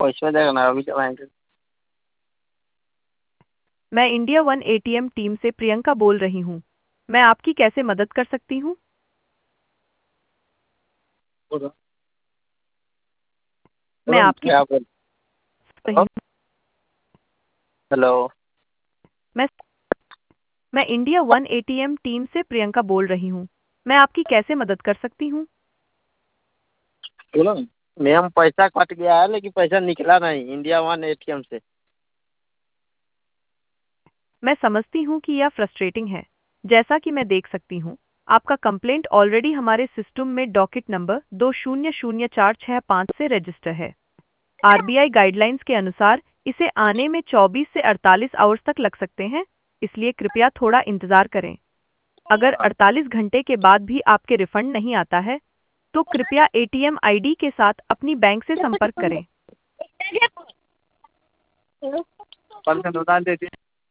इसमें देखो ना, अभी चलाएंगे। मैं इंडिया वन एटीएम टीम से प्रियंका बोल रही हूँ। मैं आपकी कैसे मदद कर सकती हूँ? बोलो मैं बोलो ना, आपकी क्या बोल। रही हेलो। हूँ। हेलो। मैं मैं इंडिया वन एटीएम टीम से प्रियंका बोल रही हूँ। मैं आपकी कैसे मदद कर सकती हूँ? बोलो ना। मैम पैसा कट गया है लेकिन पैसा निकला नहीं इंडिया वन एटीएम से। मैं समझती हूँ कि यह फ्रस्ट्रेटिंग है। जैसा कि मैं देख सकती हूँ, आपका कंप्लेंट ऑलरेडी हमारे सिस्टम में डॉकेट नंबर 200465 से रजिस्टर है। आरबीआई गाइडलाइंस के अनुसार इसे आने में 24 से 48 आवर्स तक लग सकते हैं, इसलिए कृपया थोड़ा इंतजार करें। अगर 48 घंटे के बाद भी आपके रिफंड नहीं आता है, तो कृपया एटीएम आईडी के साथ अपनी बैंक से संपर्क करें। कल से दुकान देती